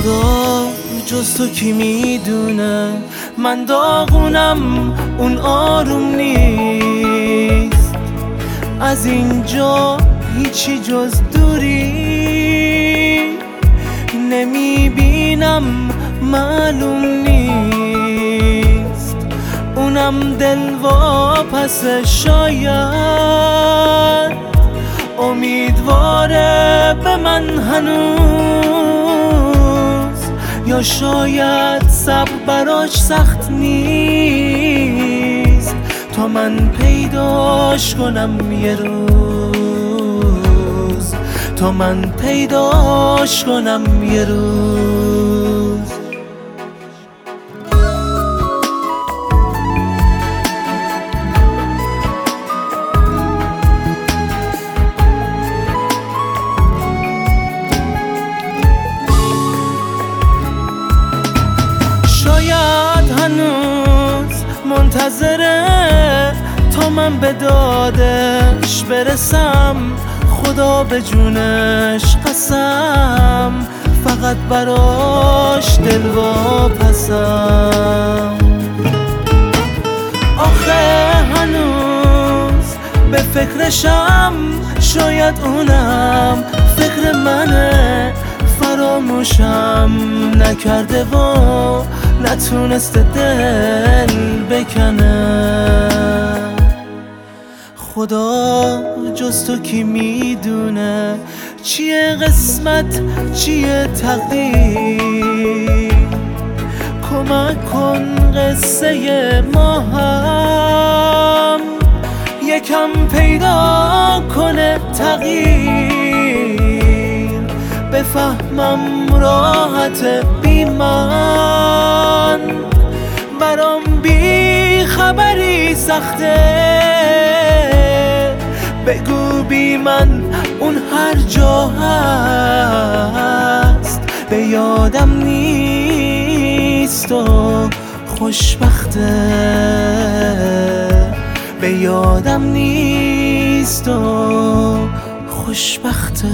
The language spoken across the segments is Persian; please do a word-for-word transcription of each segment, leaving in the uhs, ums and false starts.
خدا جز تو کی میدونه من داغونم اون آروم نیست. از اینجا هیچی جز دوری نمیبینم، معلوم نیست. اونم دل واپسه، شاید امیدواره به من هنوز، یا شاید صبر براش سخت نیست تا من پیداش کنم یه روز، تا من پیداش کنم یه روز. شاید هنوز منتظره تا من به دادش برسم، خدا به جونش قسم، فقط براش دل واپسم. آخه هنوز به فکرشم، شاید اونم فکر منه، فراموشم نکرده و نتونسته دل بکنه. خدا جز تو کی میدونه چیه قسمت چیه تقدیر، کمک کن قصه ما هم یکم پیدا کنه تغییر، بفهمم راحت بی من، برام بی خبری سخته. بگو بی من اون هر جا هست، به یادم نیست و خوشبخته، به یادم نیست و خوشبخته.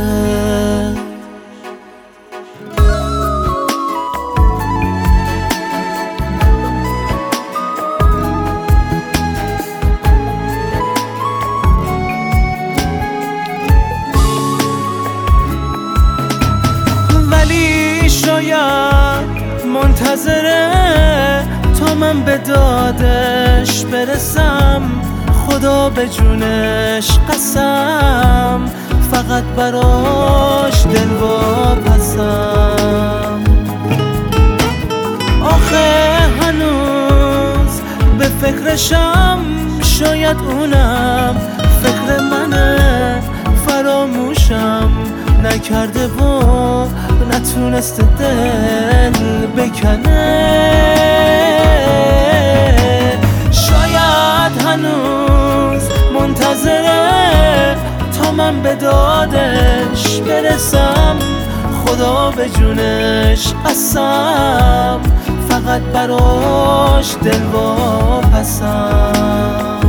شاید منتظره تا من به دادش برسم، خدا به جونش قسم، فقط براش دل واپسم. آخه هنوز به فکرشم، شاید اونم فکر منه، فراموشم نکرده و نتونسته دل بکنه. شاید هنوز منتظره تا من به دادش برسم، خدا به جونش قسم، فقط براش دل واپسم.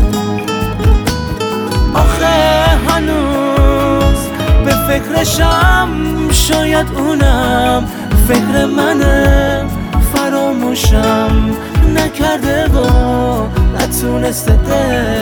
آخه هنوز به فکرشم، شاید اونم فکر منه، فراموشم نکرده و نتونسته دل